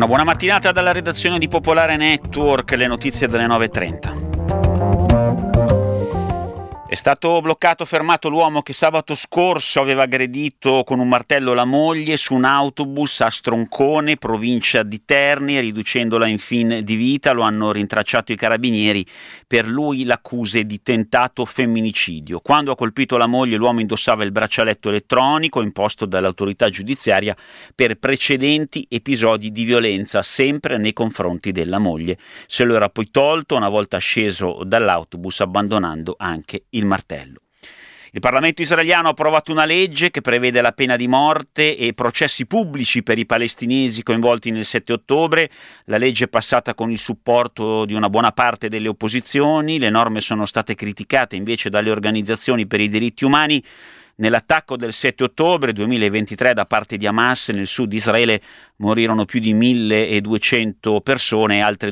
Una buona mattinata dalla redazione di Popolare Network, le notizie delle 9:30. È stato fermato l'uomo che sabato scorso aveva aggredito con un martello la moglie su un autobus a Stroncone, provincia di Terni, riducendola in fin di vita. Lo hanno rintracciato i carabinieri, per lui l'accuse di tentato femminicidio. Quando ha colpito la moglie, l'uomo indossava il braccialetto elettronico imposto dall'autorità giudiziaria per precedenti episodi di violenza, sempre nei confronti della moglie. Se lo era poi tolto una volta sceso dall'autobus, abbandonando anche il martello. Il Parlamento israeliano ha approvato una legge che prevede la pena di morte e processi pubblici per i palestinesi coinvolti nel 7 ottobre. La legge è passata con il supporto di una buona parte delle opposizioni. Le norme sono state criticate invece dalle organizzazioni per i diritti umani. Nell'attacco del 7 ottobre 2023 da parte di Hamas nel sud di Israele morirono più di 1.200 persone e altre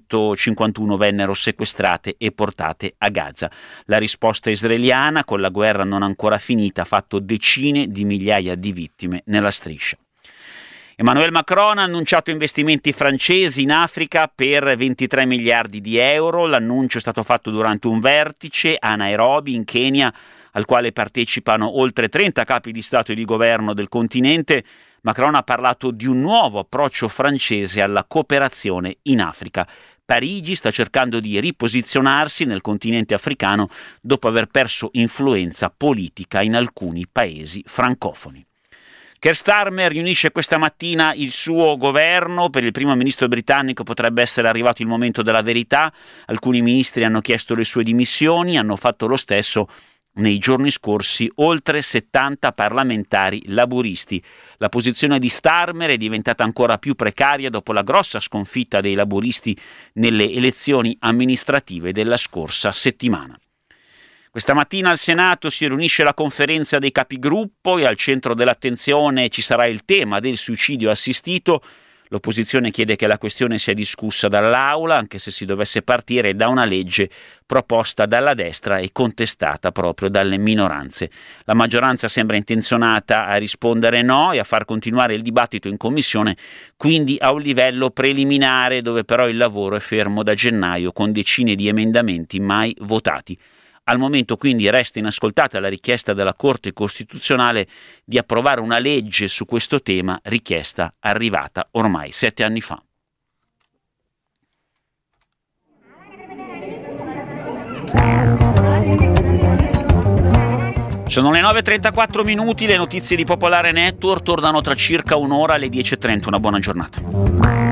251 vennero sequestrate e portate a Gaza. La risposta israeliana, con la guerra non ancora finita, ha fatto decine di migliaia di vittime nella striscia. Emmanuel Macron ha annunciato investimenti francesi in Africa per 23 miliardi di euro. L'annuncio è stato fatto durante un vertice a Nairobi, in Kenya, al quale partecipano oltre 30 capi di Stato e di governo del continente. Macron ha parlato di un nuovo approccio francese alla cooperazione in Africa. Parigi sta cercando di riposizionarsi nel continente africano dopo aver perso influenza politica in alcuni paesi francofoni. Keir Starmer riunisce questa mattina il suo governo. Per il primo ministro britannico potrebbe essere arrivato il momento della verità. Alcuni ministri hanno chiesto le sue dimissioni, hanno fatto lo stesso nei giorni scorsi oltre 70 parlamentari laburisti. La posizione di Starmer è diventata ancora più precaria dopo la grossa sconfitta dei laburisti nelle elezioni amministrative della scorsa settimana. Questa mattina al Senato si riunisce la conferenza dei capigruppo e al centro dell'attenzione ci sarà il tema del suicidio assistito. L'opposizione chiede che la questione sia discussa dall'Aula, anche se si dovesse partire da una legge proposta dalla destra e contestata proprio dalle minoranze. La maggioranza sembra intenzionata a rispondere no e a far continuare il dibattito in commissione, quindi a un livello preliminare, dove però il lavoro è fermo da gennaio con decine di emendamenti mai votati. Al momento quindi resta inascoltata la richiesta della Corte Costituzionale di approvare una legge su questo tema, richiesta arrivata ormai 7 anni fa. Sono le 9:34 minuti, le notizie di Popolare Network tornano tra circa un'ora alle 10:30. Una buona giornata.